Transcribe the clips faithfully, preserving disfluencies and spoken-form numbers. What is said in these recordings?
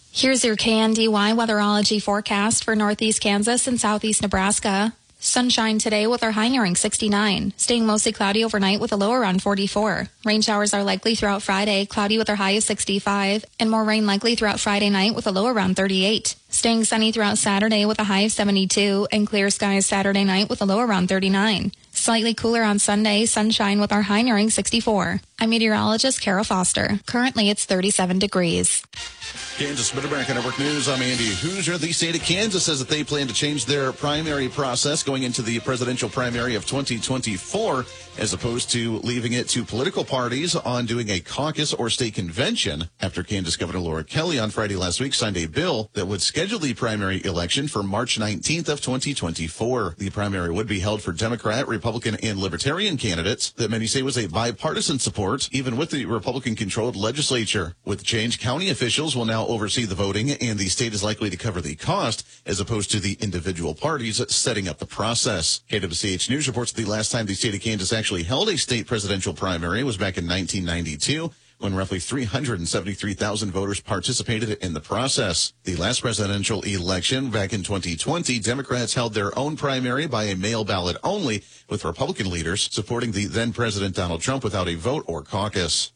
Here's your K N D Y weatherology forecast for northeast Kansas and southeast Nebraska. Sunshine today with our high nearing sixty-nine. Staying mostly cloudy overnight with a low around forty-four. Rain showers are likely throughout Friday, cloudy with our high of sixty-five. And more rain likely throughout Friday night with a low around thirty-eight. Staying sunny throughout Saturday with a high of seventy-two. And clear skies Saturday night with a low around thirty-nine. Slightly cooler on Sunday, sunshine with our high nearing sixty-four. I'm meteorologist Carol Foster. Currently it's thirty-seven degrees. Kansas Mid-America Network News. I'm Andy Hoosier. The state of Kansas says that they plan to change their primary process going into the presidential primary of twenty twenty-four, as opposed to leaving it to political parties on doing a caucus or state convention, after Kansas Governor Laura Kelly on Friday last week signed a bill that would schedule the primary election for March nineteenth of twenty twenty-four. The primary would be held for Democrat, Republican, and Libertarian candidates that many say was a bipartisan support, even with the Republican-controlled legislature. With the change, county officials will now oversee the voting, and the state is likely to cover the cost, as opposed to the individual parties setting up the process. K W C H News reports that the last time the state of Kansas actually held a state presidential primary was back in nineteen ninety-two, when roughly three hundred seventy-three thousand voters participated in the process. The last presidential election, back in twenty twenty, Democrats held their own primary by a mail ballot only, with Republican leaders supporting the then-President Donald Trump without a vote or caucus.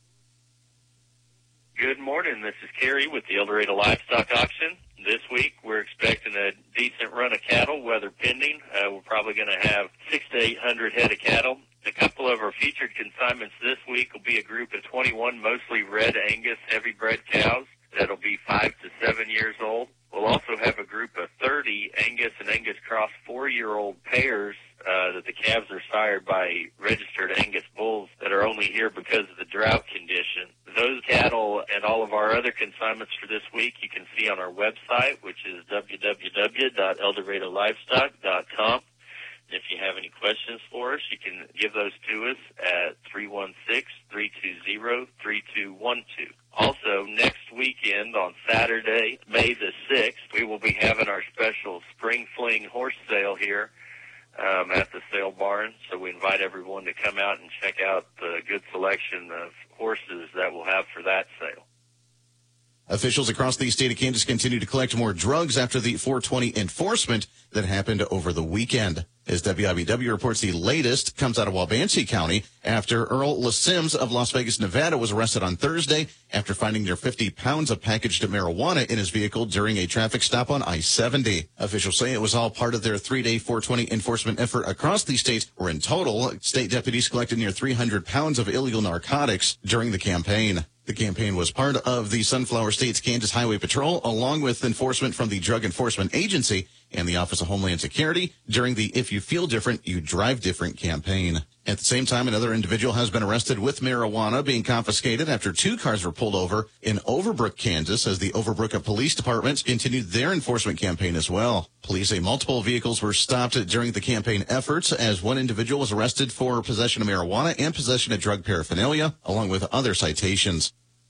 Good morning. This is Kerry with the El Dorado Livestock Auction. This week, we're expecting a decent run of cattle, weather pending. Uh, we're probably going to have six to eight hundred head of cattle. A couple of our featured consignments this week will be a group of twenty-one mostly red Angus heavy bred cows that'll be five to seven years old. We'll also have a group of thirty Angus and Angus cross four-year-old pairs uh, that the calves are sired by registered Angus bulls that are only here because of the drought condition. Those cattle and all of our other consignments for this week you can see on our website, which is w w w dot el dorado livestock dot com. If you have any questions for us, you can give those to us at three one six, three two zero, three two one two. Also, next weekend on Saturday, May the sixth, we will be having our special Spring Fling horse sale here um, at the sale barn. So we invite everyone to come out and check out the good selection of horses that we'll have for that sale. Officials across the state of Kansas continue to collect more drugs after the four twenty enforcement that happened over the weekend. As W I B W reports, the latest comes out of Wabansie County after Earl LaSims of Las Vegas, Nevada was arrested on Thursday after finding near fifty pounds of packaged marijuana in his vehicle during a traffic stop on I seventy. Officials say it was all part of their three-day four twenty enforcement effort across the state, where in total, state deputies collected near three hundred pounds of illegal narcotics during the campaign. The campaign was part of the Sunflower State's Kansas Highway Patrol, along with enforcement from the Drug Enforcement Agency and the Office of Homeland Security during the If You Feel Different, You Drive Different campaign. At the same time, another individual has been arrested with marijuana being confiscated after two cars were pulled over in Overbrook, Kansas, as the Overbrook Police Department continued their enforcement campaign as well. Police say multiple vehicles were stopped during the campaign efforts, as one individual was arrested for possession of marijuana and possession of drug paraphernalia, along with other citations.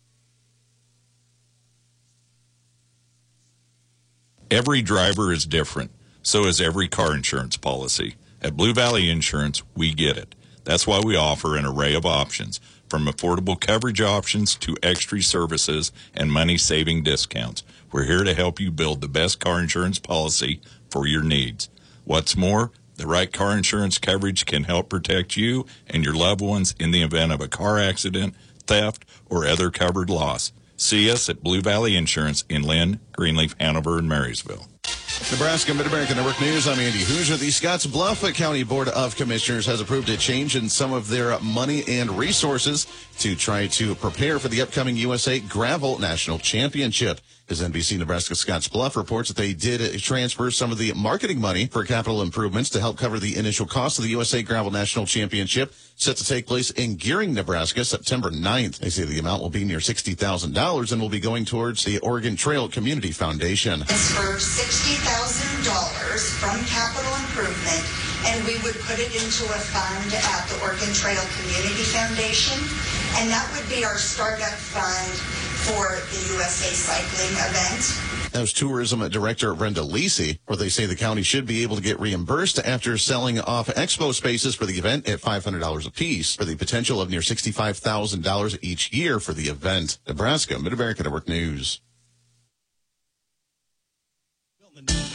Every driver is different. So is every car insurance policy. At Blue Valley Insurance, we get it. That's why we offer an array of options, from affordable coverage options to extra services and money-saving discounts. We're here to help you build the best car insurance policy for your needs. What's more, the right car insurance coverage can help protect you and your loved ones in the event of a car accident, theft, or other covered loss. See us at Blue Valley Insurance in Lynn, Greenleaf, Hanover, and Marysville. Nebraska Mid-America Network News. I'm Andy Hoosier. The Scotts Bluff County Board of Commissioners has approved a change in some of their money and resources to try to prepare for the upcoming U S A Gravel National Championship. As N B C Nebraska Scotts Bluff reports that they did transfer some of the marketing money for capital improvements to help cover the initial cost of the U S A Gravel National Championship, set to take place in Gearing, Nebraska, September ninth. They say the amount will be near sixty thousand dollars and will be going towards the Oregon Trail Community Foundation. It's for sixty thousand dollars from capital improvement, and we would put it into a fund at the Oregon Trail Community Foundation, and that would be our startup fund for the U S A Cycling event. That was Tourism Director Brenda Lisi, where they say the county should be able to get reimbursed after selling off expo spaces for the event at five hundred dollars apiece, for the potential of near sixty-five thousand dollars each year for the event. Nebraska Mid-America Network News.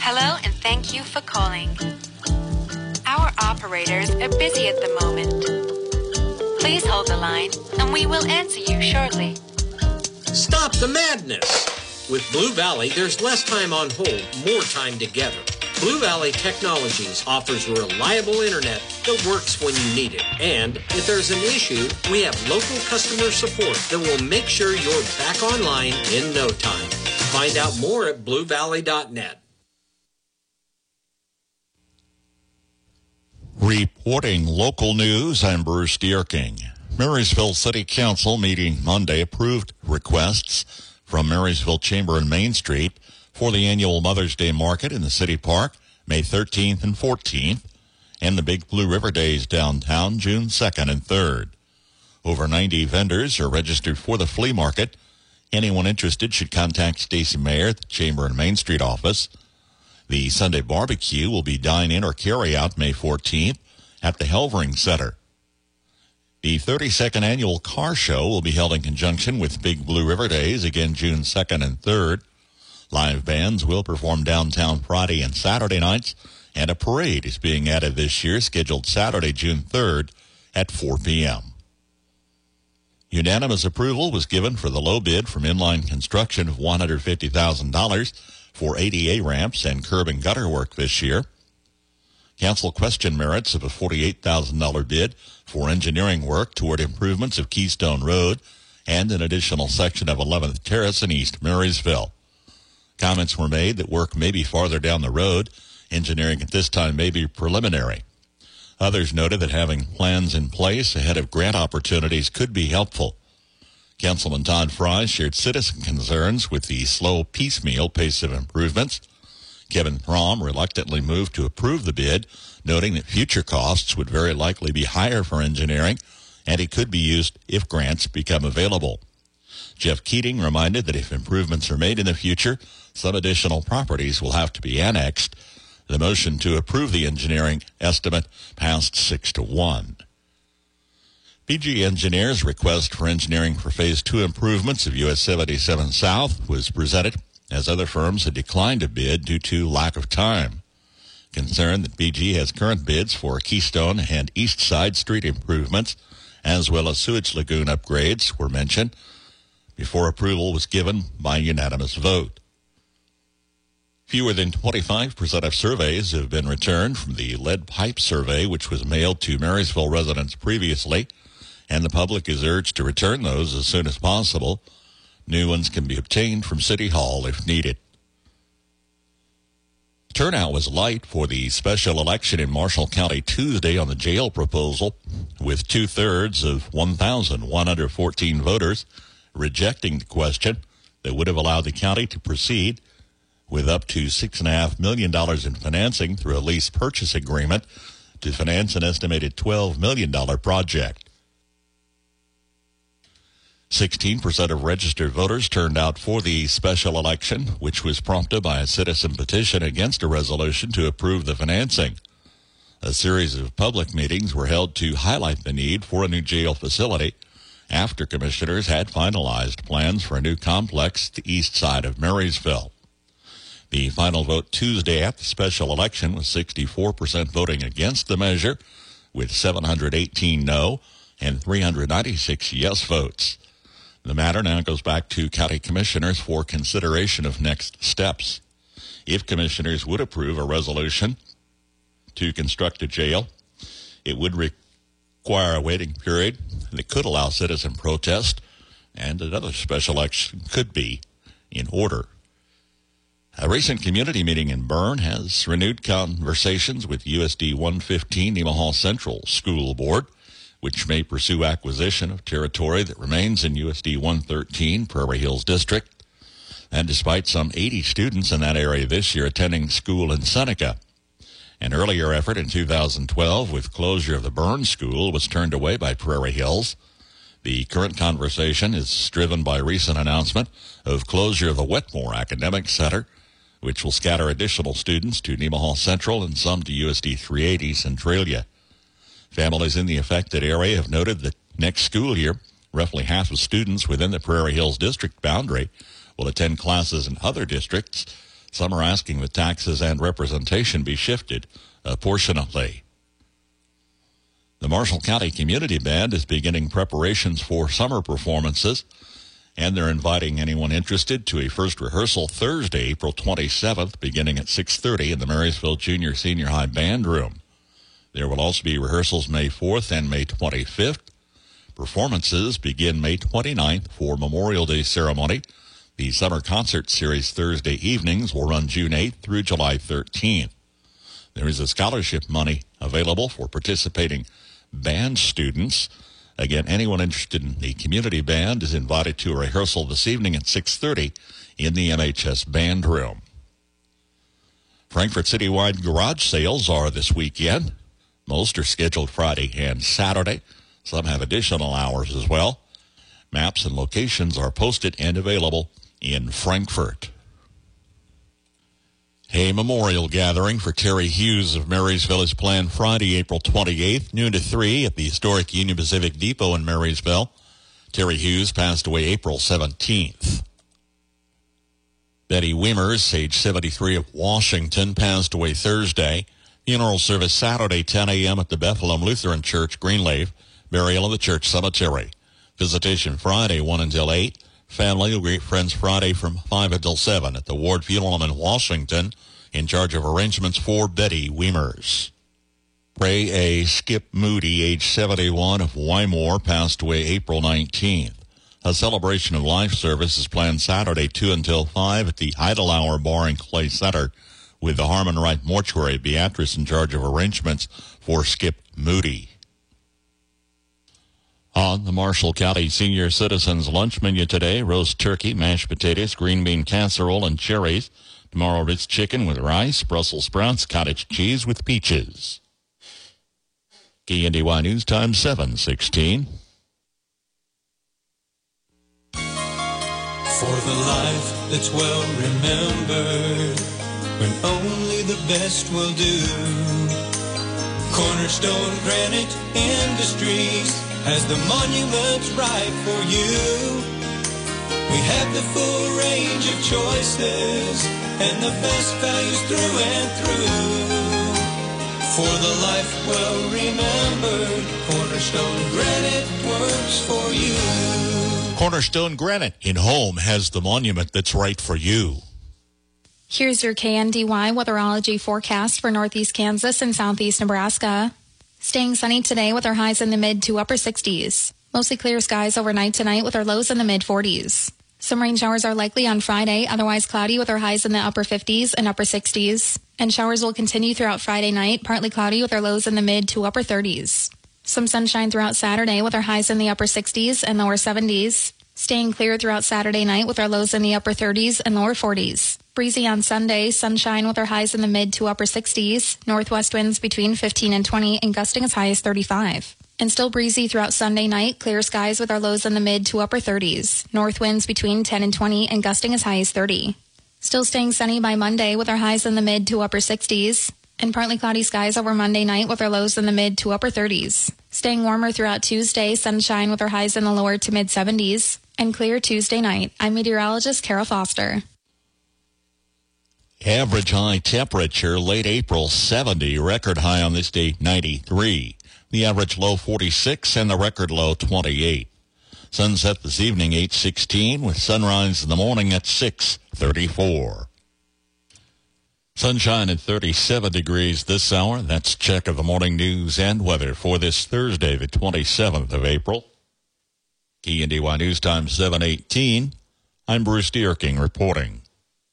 Hello and thank you for calling. Our operators are busy at the moment. Please hold the line and we will answer you shortly. Stop the madness! With Blue Valley, there's less time on hold, more time together. Blue Valley Technologies offers reliable internet that works when you need it. And if there's an issue, we have local customer support that will make sure you're back online in no time. Find out more at blue valley dot net. Reporting local news, I'm Bruce Dierking. Marysville City Council meeting Monday approved requests from Marysville Chamber and Main Street for the annual Mother's Day Market in the City Park, May thirteenth and fourteenth, and the Big Blue River Days downtown, June second and third. Over ninety vendors are registered for the flea market. Anyone interested should contact Stacy Mayer at the Chamber and Main Street office. The Sunday barbecue will be dine-in or carry-out May fourteenth at the Helvering Center. The thirty-second Annual Car Show will be held in conjunction with Big Blue River Days, again June second and third. Live bands will perform downtown Friday and Saturday nights, and a parade is being added this year, scheduled Saturday, June third at four p.m. Unanimous approval was given for the low bid from Inline Construction of one hundred fifty thousand dollars for A D A ramps and curb and gutter work this year. Council questioned merits of a forty-eight thousand dollars bid for engineering work toward improvements of Keystone Road and an additional section of eleventh Terrace in East Marysville. Comments were made that work may be farther down the road. Engineering at this time may be preliminary. Others noted that having plans in place ahead of grant opportunities could be helpful. Councilman Todd Fry shared citizen concerns with the slow piecemeal pace of improvements. Kevin Throm reluctantly moved to approve the bid, noting that future costs would very likely be higher for engineering, and it could be used if grants become available. Jeff Keating reminded that if improvements are made in the future, some additional properties will have to be annexed. The motion to approve the engineering estimate passed six to one. B G Engineers' request for engineering for Phase two improvements of U S seventy-seven South was presented as other firms had declined to bid due to lack of time. Concerned that B G has current bids for Keystone and East Side street improvements, as well as sewage lagoon upgrades, were mentioned before approval was given by unanimous vote. Fewer than twenty-five percent of surveys have been returned from the lead pipe survey, which was mailed to Marysville residents previously, and the public is urged to return those as soon as possible. New ones can be obtained from City Hall if needed. Turnout was light for the special election in Marshall County Tuesday on the jail proposal, with two-thirds of one thousand one hundred fourteen voters rejecting the question that would have allowed the county to proceed with up to six point five million dollars in financing through a lease purchase agreement to finance an estimated twelve million dollars project. sixteen percent of registered voters turned out for the special election, which was prompted by a citizen petition against a resolution to approve the financing. A series of public meetings were held to highlight the need for a new jail facility after commissioners had finalized plans for a new complex to the east side of Marysville. The final vote Tuesday at the special election was sixty-four percent voting against the measure, with seven hundred eighteen no and three hundred ninety-six yes votes. The matter now goes back to county commissioners for consideration of next steps. If commissioners would approve a resolution to construct a jail, it would require a waiting period that could allow citizen protest, and another special election could be in order. A recent community meeting in Bern has renewed conversations with U S D one fifteen Nemaha Central School Board, which may pursue acquisition of territory that remains in U S D one thirteen Prairie Hills District. And despite some eighty students in that area this year attending school in Seneca, an earlier effort in two thousand twelve with closure of the Bern School was turned away by Prairie Hills. The current conversation is driven by a recent announcement of closure of the Wetmore Academic Center, which will scatter additional students to Nemaha Central and some to U S D three eighty Centralia. Families in the affected area have noted that next school year, roughly half of students within the Prairie Hills district boundary will attend classes in other districts, Some are asking that taxes and representation be shifted apportionately. The Marshall County Community Band is beginning preparations for summer performances, and they're inviting anyone interested to a first rehearsal Thursday, April twenty-seventh, beginning at six thirty in the Marysville Junior Senior High Band Room. There will also be rehearsals May fourth and May twenty-fifth. Performances begin May twenty-ninth for Memorial Day ceremony. The summer concert series Thursday evenings will run June eighth through July thirteenth. There is a scholarship money available for participating band students. Again, anyone interested in the community band is invited to a rehearsal this evening at six thirty in the M H S Band Room. Frankfort Citywide garage sales are this weekend. Most are scheduled Friday and Saturday. Some have additional hours as well. Maps and locations are posted and available in Frankfort. A memorial gathering for Terry Hughes of Marysville is planned Friday, April twenty-eighth, noon to three at the historic Union Pacific Depot in Marysville. Terry Hughes passed away April seventeenth. Betty Wiemers, age seventy-three, of Washington, passed away Thursday. Funeral service Saturday, ten a.m. at the Bethlehem Lutheran Church, Greenleaf. Burial in the church cemetery. Visitation Friday, one until eight. Family will greet friends Friday from five until seven at the Ward Funeral Home in Washington, in charge of arrangements for Betty Wiemers. Ray A. Skip Moody, age seventy-one, of Wymore, passed away April nineteenth. A celebration of life service is planned Saturday, two until five at the Idle Hour Bar and Clay Center, with the Harmon Wright Mortuary. Beatrice in charge of arrangements for Skip Moody. On the Marshall County Senior Citizens lunch menu today, roast turkey, mashed potatoes, green bean casserole, and cherries. Tomorrow, Ritz chicken with rice, Brussels sprouts, cottage cheese with peaches. K N D Y News Time seven sixteen. For the life that's well remembered, when only the best will do. Cornerstone Granite Industries has the monuments right for you. We have the full range of choices and the best values through and through. For the life well remembered, Cornerstone Granite works for you. Cornerstone Granite in Home has the monument that's right for you. Here's your K N D Y weatherology forecast for northeast Kansas and southeast Nebraska. Staying sunny today with our highs in the mid to upper sixties. Mostly clear skies overnight tonight with our lows in the mid forties. Some rain showers are likely on Friday, otherwise cloudy with our highs in the upper fifties and upper sixties. And showers will continue throughout Friday night, partly cloudy with our lows in the mid to upper thirties. Some sunshine throughout Saturday with our highs in the upper sixties and lower seventies. Staying clear throughout Saturday night with our lows in the upper thirties and lower forties. Breezy on Sunday, sunshine with our highs in the mid to upper sixties. Northwest winds between fifteen and twenty and gusting as high as thirty-five. And still breezy throughout Sunday night, clear skies with our lows in the mid to upper thirties. North winds between ten and twenty and gusting as high as thirty. Still staying sunny by Monday with our highs in the mid to upper sixties. And partly cloudy skies over Monday night with our lows in the mid to upper thirties. Staying warmer throughout Tuesday, sunshine with our highs in the lower to mid seventies. And clear Tuesday night. I'm meteorologist Carol Foster. Average high temperature late April seventy, record high on this date ninety-three. The average low forty-six and the record low twenty-eight. Sunset this evening eight sixteen with sunrise in the morning at six thirty-four. Sunshine at thirty-seven degrees this hour. That's check of the morning news and weather for this Thursday, the twenty-seventh of April. K N D Y News Time seven eighteen. I'm Bruce Dierking reporting.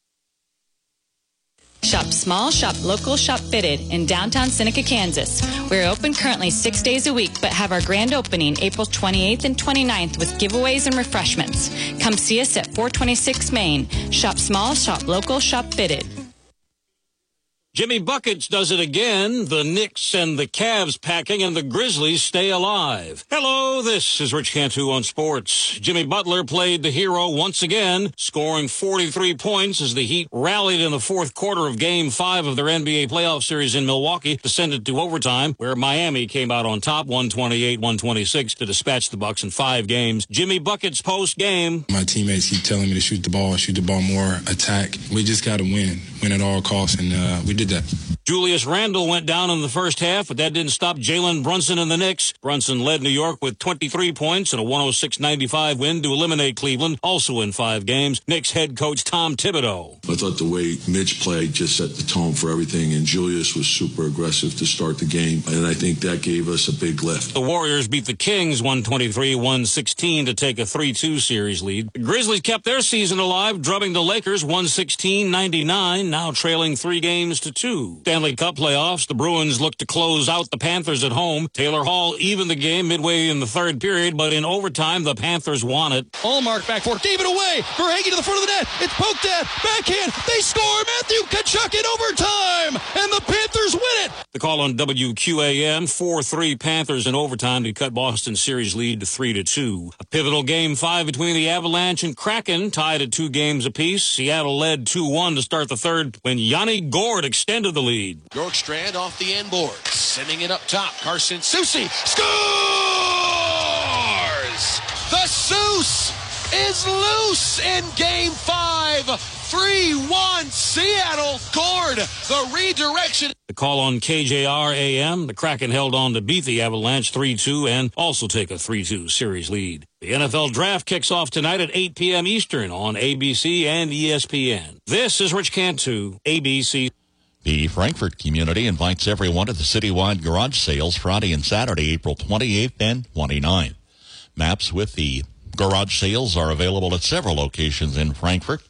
Shop small, shop local, shop fitted in downtown Seneca, Kansas. We're open currently six days a week, but have our grand opening April twenty-eighth and twenty-ninth with giveaways and refreshments. Come see us at four twenty-six Main. Shop small, shop local, shop fitted. Jimmy Buckets does it again. The Knicks and the Cavs packing and the Grizzlies stay alive. Hello, this is Rich Cantu on sports. Jimmy Butler played the hero once again, scoring forty-three points as the Heat rallied in the fourth quarter of Game five of their N B A playoff series in Milwaukee, descended to overtime, where Miami came out on top one twenty-eight one twenty-six to dispatch the Bucks in five games. Jimmy Buckets post-game. My teammates keep telling me to shoot the ball, shoot the ball more, attack. We just got to win, win at all costs, and uh, we did that. Julius Randle went down in the first half, but that didn't stop Jalen Brunson and the Knicks. Brunson led New York with twenty-three points and a one oh six ninety-five win to eliminate Cleveland, also in five games. Knicks head coach Tom Thibodeau. I thought the way Mitch played just set the tone for everything, and Julius was super aggressive to start the game, and I think that gave us a big lift. The Warriors beat the Kings one twenty-three one sixteen to take a three two series lead. The Grizzlies kept their season alive, drubbing the Lakers one sixteen ninety-nine, now trailing three games to two. Stanley Cup playoffs, the Bruins look to close out the Panthers at home. Taylor Hall evened the game midway in the third period, but in overtime, the Panthers won it. Allmark back for it, gave it away. Verhaeghe to the front of the net. It's poked at, backhand. They score. Matthew Tkachuk in overtime, and the Panthers win it. The call on W Q A M, four three Panthers in overtime to cut Boston's series lead to three to two. A pivotal game five between the Avalanche and Kraken, tied at two games apiece. Seattle led two one to start the third when Yanni Gourde extended the lead. Bjorkstrand off the end board, sending it up top. Carson Soucy scores! The Seuss is loose in game five. three one Seattle. Gourde, the redirection. The call on K J R A M. The Kraken held on to beat the Avalanche three two and also take a three two series lead. The N F L Draft kicks off tonight at eight p.m. Eastern on A B C and E S P N. This is Rich Cantu, A B C. The Frankfort community invites everyone to the citywide garage sales Friday and Saturday, April twenty-eighth and twenty-ninth. Maps with the garage sales are available at several locations in Frankfort.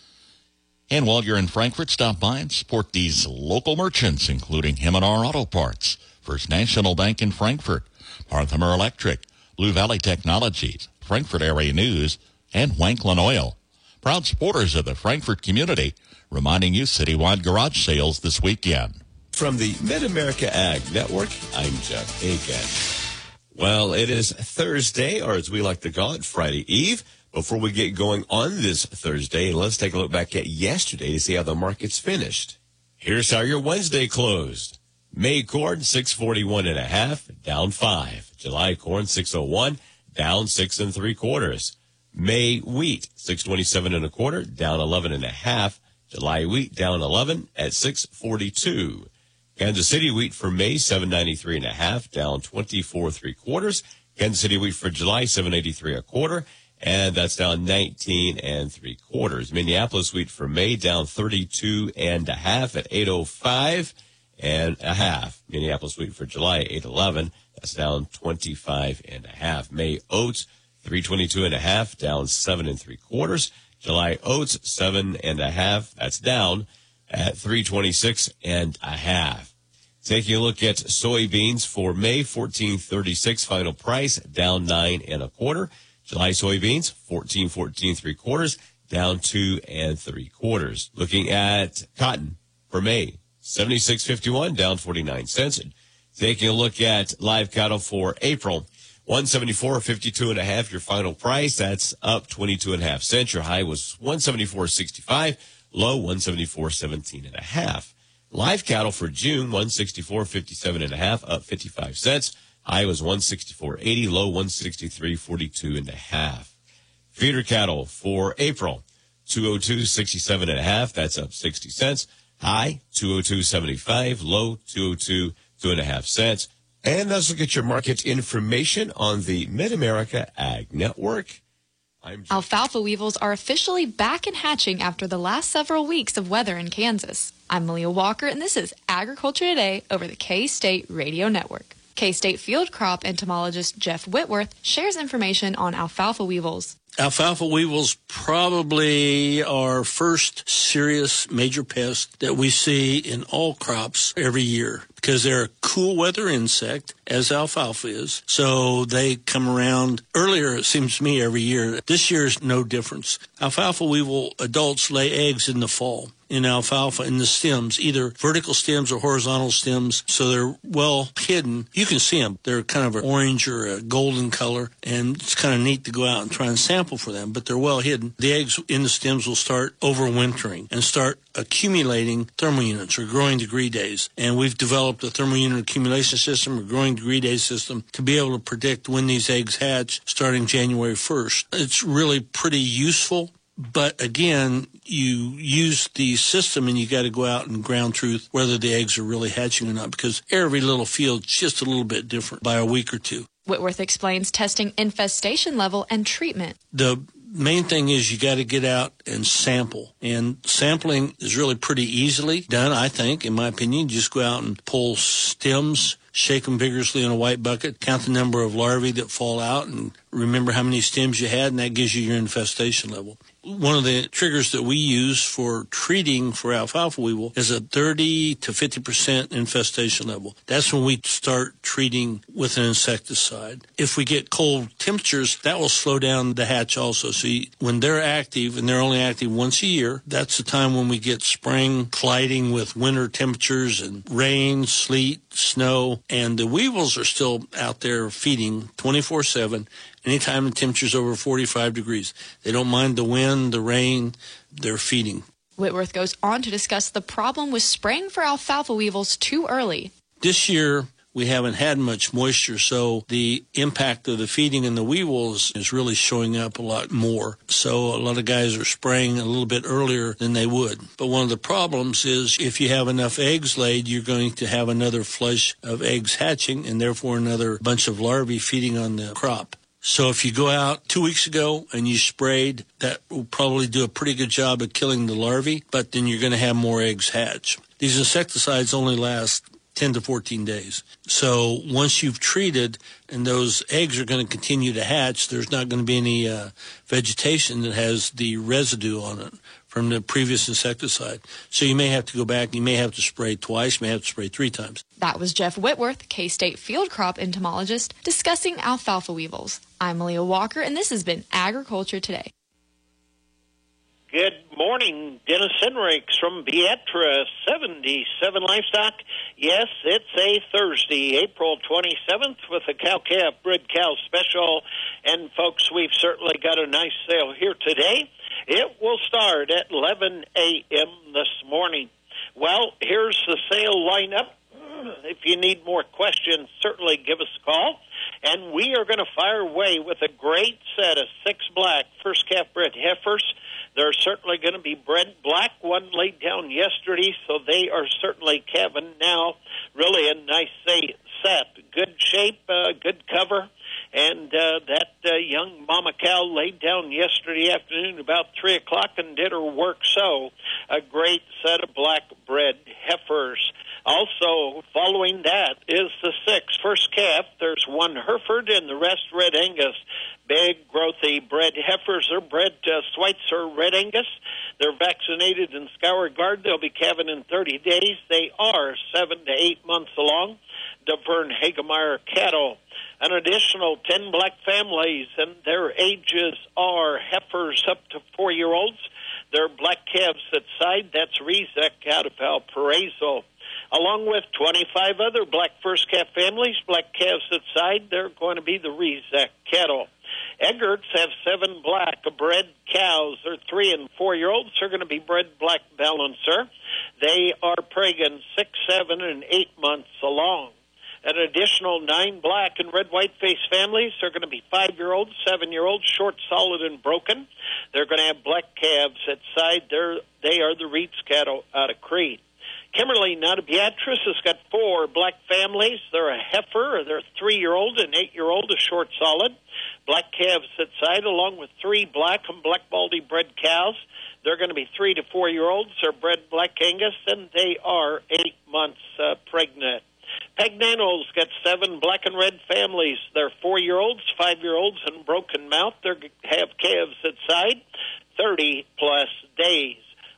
And while you're in Frankfort, stop by and support these local merchants, including M and R Auto Parts, First National Bank in Frankfort, Parthamer Electric, Blue Valley Technologies, Frankfort Area News, and Wanklin Oil. Proud supporters of the Frankfort community, reminding you citywide garage sales this weekend. From the Mid-America Ag Network, I'm Jeff Aiken. Well, it is Thursday, or as we like to call it, Friday Eve. Before we get going on this Thursday, let's take a look back at yesterday to see how the markets finished. Here's how your Wednesday closed. May corn, six forty-one and a half, down five. July corn, six oh one, down six and three quarters. May wheat, six twenty-seven and a quarter, down eleven and a half. July wheat down eleven at six forty-two. Kansas City wheat for May, seven ninety-three and a half, down twenty-four three quarters. Kansas City wheat for July, seven eighty-three a quarter, and that's down nineteen and three quarters. Minneapolis wheat for May down thirty-two and a half at eight oh five and a half. Minneapolis wheat for July, eight eleven, that's down twenty-five and a half. May oats, three twenty-two and a half, down seven and three quarters. July oats, seven and a half, that's down at three twenty-six and a half. Taking a look at soybeans for May, fourteen thirty-six final price, down nine and a quarter. July soybeans, fourteen fourteen three quarters, down two and three quarters. Looking at cotton for May, seventy-six fifty-one, down forty-nine cents. Taking a look at live cattle for April, one seventy-four fifty-two and a half, your final price. That's up twenty-two and a half cents. Your high was one seventy-four sixty-five, low one seventy-four seventeen and a half. Live cattle for June, one sixty-four fifty-seven and a half, up fifty-five cents. High was one sixty-four eighty, low one sixty-three forty-two and a half. Feeder cattle for April, two oh two sixty-seven and a half, that's up sixty cents. High two oh two seventy-five, low two oh two two and a half cents. And let's look at your market information on the Mid-America Ag Network. I'm Alfalfa weevils are officially back and hatching after the last several weeks of weather in Kansas. I'm Malia Walker, and this is Agriculture Today over the K-State Radio Network. K-State field crop entomologist Jeff Whitworth shares information on alfalfa weevils. Alfalfa weevils probably are first serious major pest that we see in all crops every year. because they're a cool weather insect, as alfalfa is. So they come around earlier, it seems to me, every year. This year's no difference. Alfalfa weevil adults lay eggs in the fall in alfalfa in the stems, either vertical stems or horizontal stems, so they're well hidden. You can see them. They're kind of an orange or a golden color, and it's kind of neat to go out and try and sample for them, but they're well hidden. The eggs in the stems will start overwintering and start accumulating thermal units or growing degree days. And we've developed a thermal unit accumulation system or growing degree day system to be able to predict when these eggs hatch starting January first. It's really pretty useful. But again, you use the system and you got to go out and ground truth whether the eggs are really hatching or not, because every little field's just a little bit different by a week or two. Whitworth explains testing infestation level and treatment. The main thing is you got to get out and sample. And sampling is really pretty easily done, I think, in my opinion. You just go out and pull stems, shake them vigorously in a white bucket, count the number of larvae that fall out, and remember how many stems you had, and that gives you your infestation level. One of the triggers that we use for treating for alfalfa weevil is a thirty to fifty percent infestation level. That's when we start treating with an insecticide. If we get cold temperatures, that will slow down the hatch also. So you, when they're active, and they're only active once a year, that's the time when we get spring colliding with winter temperatures and rain, sleet, snow, and the weevils are still out there feeding twenty-four seven. Anytime the temperature's over forty-five degrees. They don't mind the wind, the rain, they're feeding. Whitworth goes on to discuss the problem with spraying for alfalfa weevils too early. This year, we haven't had much moisture, so the impact of the feeding in the weevils is really showing up a lot more. So a lot of guys are spraying a little bit earlier than they would. But one of the problems is if you have enough eggs laid, you're going to have another flush of eggs hatching and therefore another bunch of larvae feeding on the crop. So if you go out two weeks ago and you sprayed, that will probably do a pretty good job of killing the larvae, but then you're going to have more eggs hatch. These insecticides only last ten to fourteen days. So once you've treated and those eggs are going to continue to hatch, there's not going to be any uh, vegetation that has the residue on it from the previous insecticide. So you may have to go back, you may have to spray twice, you may have to spray three times. That was Jeff Whitworth, K-State field crop entomologist, discussing alfalfa weevils. I'm Malia Walker, and this has been Agriculture Today. Good morning, Dennis Henricks from Beatrice, seventy-seven Livestock. Yes, it's a Thursday, April twenty-seventh, with a cow-calf bred cow special. And, folks, we've certainly got a nice sale here today. It will start at eleven a.m. this morning. Well, here's the sale lineup. If you need more questions, certainly give us a call. And we are going to fire away with a great set of six black first calf bred heifers. They're certainly going to be bred black. One laid down yesterday, so they are certainly calving now. Really a nice set. Good shape, uh, good cover. And uh, that uh, young mama cow laid down yesterday afternoon about three o'clock and did her work. So a great set of black bred heifers. Also, following that is the six first calf. There's one Hereford and the rest Red Angus. Big, growthy bred heifers are bred uh, Schweitzer Red Angus. They're vaccinated in Scour Guard. They'll be calving in thirty days. They are seven to eight months along. DeVern Hagemeyer cattle. An additional ten black families, and their ages are heifers up to four-year-olds. They're black calves at side. That's Rezek out of Valparaiso. Along with twenty-five other black first calf families, black calves at side, they're going to be the Rezek cattle. Eggerts have seven black bred cows. They're three and four-year-olds. They're going to be bred black balancer. They are pregnant six, seven, and eight months along. An additional nine black and red white-face families are going to be five-year-olds, seven-year-olds, short, solid, and broken. They're going to have black calves at side. They're, they are the Reeds cattle out of Crete. Kimberly, now to Beatrice, has got four black families. They're a heifer, they're three-year-old, and eight-year-old, a short, solid. Black calves at side, along with three black and black baldy bred cows. They're going to be three to four-year-olds. They're bred black Angus, and they are eight months uh, pregnant. Pegnanos got seven black and red families. They're four-year-olds, five-year-olds, and broken mouth. They have calves at side, thirty-plus days.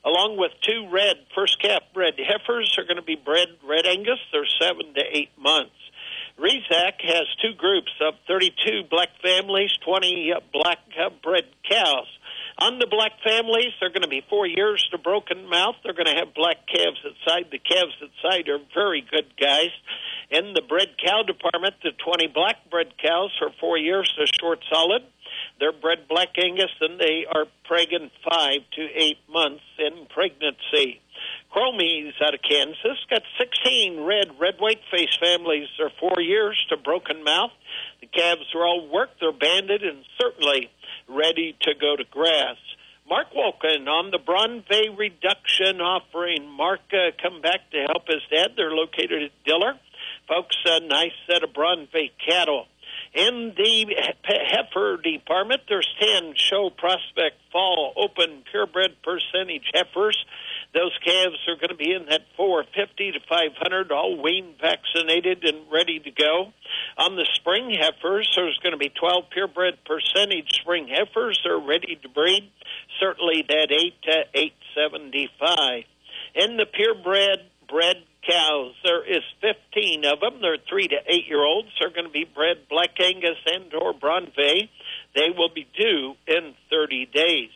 along with two red first calf bred heifers are going to be bred red Angus. They're seven to eight months. Rezac has two groups of thirty-two black families, twenty uh, black uh, bred cows. On the black families, they're going to be four years to broken mouth. They're going to have black calves outside. The calves outside are very good guys. In the bred cow department, the twenty black bred cows are four years to short solid. They're bred black Angus, and they are pregnant five to eight months in pregnancy. Chromies out of Kansas got sixteen red, red white face families. They're four years to broken mouth. The calves are all worked. They're banded and certainly ready to go to grass. Mark Wolken on the Bronve reduction offering. Mark uh, come back to help his dad. They're located at Diller. Folks, a nice set of Bronve cattle. In the heifer department, there's ten show prospect fall open purebred percentage heifers. Those calves are going to be in that four fifty to five hundred, all weaned, vaccinated, and ready to go. On the spring heifers, there's going to be twelve purebred percentage spring heifers. They're ready to breed. Certainly that eight to eight seventy-five. In the purebred bred cows, there is fifteen of them. They're three to eight year olds. They're going to be bred black Angus and or Bronve. They will be due in thirty days.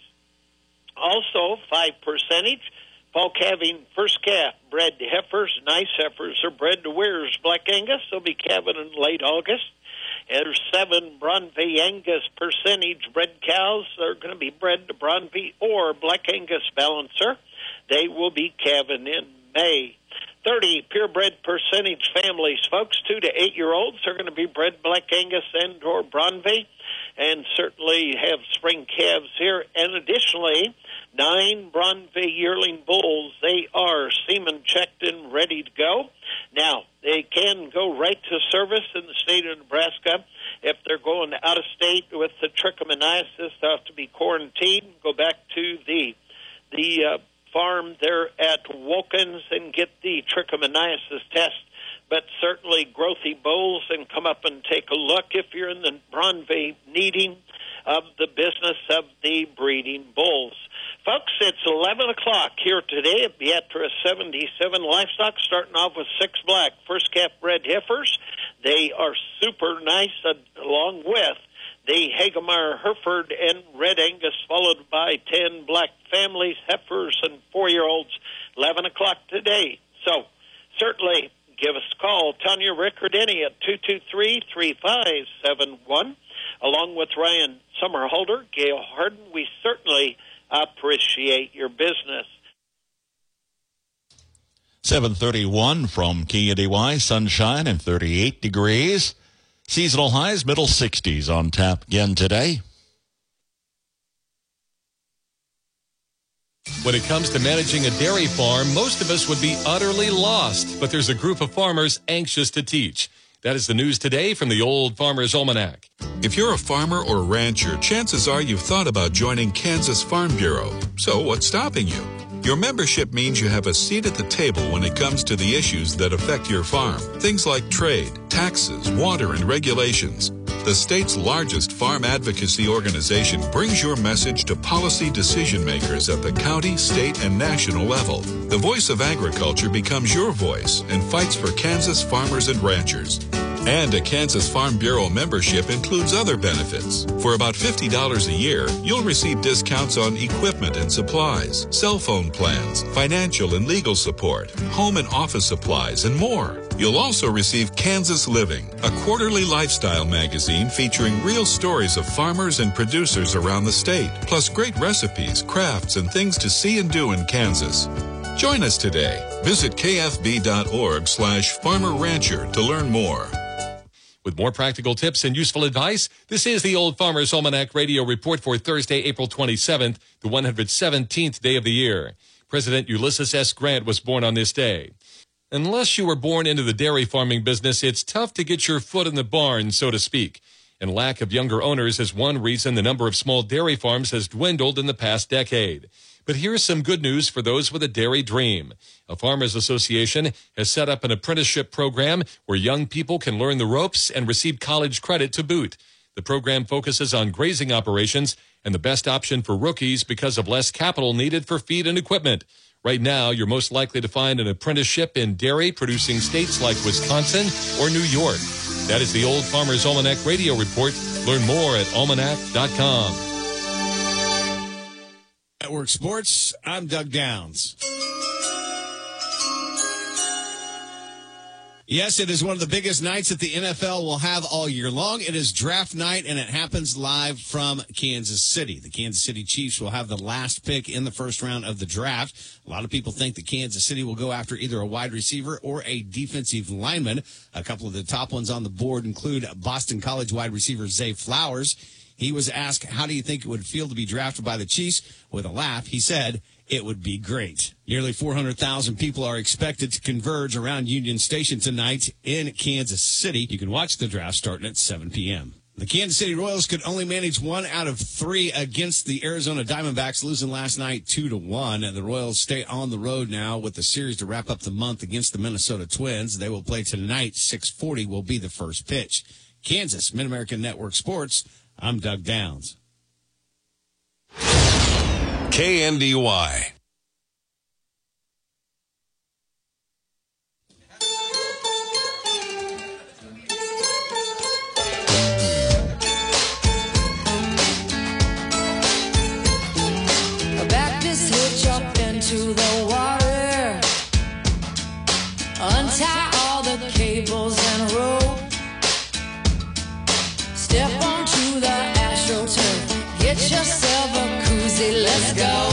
Also, five percentage fall calving first calf bred heifers. Nice heifers are bred to Weir's black Angus. They'll be calving in late August. And there's seven Bronve Angus percentage bred cows. They're going to be bred to Bronve or black Angus balancer. They will be calving in May. thirty purebred percentage families, folks, two to eight year olds are going to be bred black Angus and or Bronve, and certainly have spring calves here. And additionally, nine Bronve yearling bulls. They are semen checked and ready to go. Now, they can go right to service in the state of Nebraska. If they're going out of state with the trichomoniasis, they'll have to be quarantined, go back to the the uh, farm there at Wilkins and get the trichomoniasis test. But certainly growthy bulls, and come up and take a look if you're in the Bronve needing of the business of the breeding bulls. Folks, it's eleven o'clock here today at Beatrice seventy-seven Livestock, starting off with six black first calf bred heifers. They are super nice, uh, along with the Hagemeyer Hereford and Red Angus, followed by ten black families, heifers, and four-year-olds, eleven o'clock today. So certainly give us a call, Tanya Riccardini at two two three, three five seven one. Along with Ryan Summerholder, Gail Harden, we certainly appreciate your business. seven thirty-one from K N D Y, sunshine and thirty-eight degrees. Seasonal highs, middle sixties on tap again today. When it comes to managing a dairy farm, most of us would be utterly lost, but there's a group of farmers anxious to teach. That is the news today from the Old Farmer's Almanac. If you're a farmer or rancher, chances are you've thought about joining Kansas Farm Bureau. So what's stopping you? Your membership means you have a seat at the table when it comes to the issues that affect your farm. Things like trade, taxes, water, and regulations. The state's largest farm advocacy organization brings your message to policy decision makers at the county, state, and national level. The voice of agriculture becomes your voice and fights for Kansas farmers and ranchers. And a Kansas Farm Bureau membership includes other benefits. For about fifty dollars a year, you'll receive discounts on equipment and supplies, cell phone plans, financial and legal support, home and office supplies, and more. You'll also receive Kansas Living, a quarterly lifestyle magazine featuring real stories of farmers and producers around the state, plus great recipes, crafts, and things to see and do in Kansas. Join us today. Visit kfb.org slash farmer rancher to learn more. With more practical tips and useful advice, this is the Old Farmer's Almanac Radio Report for Thursday, April twenty-seventh, the one hundred seventeenth day of the year. President Ulysses S. Grant was born on this day. Unless you were born into the dairy farming business, it's tough to get your foot in the barn, so to speak. And lack of younger owners is one reason the number of small dairy farms has dwindled in the past decade. But here's some good news for those with a dairy dream. A Farmers Association has set up an apprenticeship program where young people can learn the ropes and receive college credit to boot. The program focuses on grazing operations and the best option for rookies because of less capital needed for feed and equipment. Right now, you're most likely to find an apprenticeship in dairy producing states like Wisconsin or New York. That is the Old Farmer's Almanac Radio Report. Learn more at almanac dot com. Network Sports, I'm Doug Downs. Yes, it is one of the biggest nights that the N F L will have all year long. It is draft night, and it happens live from Kansas City. The Kansas City Chiefs will have the last pick in the first round of the draft. A lot of people think that Kansas City will go after either a wide receiver or a defensive lineman. A couple of the top ones on the board include Boston College wide receiver Zay Flowers. He was asked, how do you think it would feel to be drafted by the Chiefs? With a laugh, he said, it would be great. Nearly four hundred thousand people are expected to converge around Union Station tonight in Kansas City. You can watch the draft starting at seven p.m. The Kansas City Royals could only manage one out of three against the Arizona Diamondbacks, losing last night two to one. And the Royals stay on the road now with the series to wrap up the month against the Minnesota Twins. They will play tonight. six forty will be the first pitch. Kansas, Mid-American Network Sports. I'm Doug Downs. K N D Y. Back this hitch up into the water. Untie all the cables and rope. Step onto the AstroTurf. Get yourself a koozie, let's go.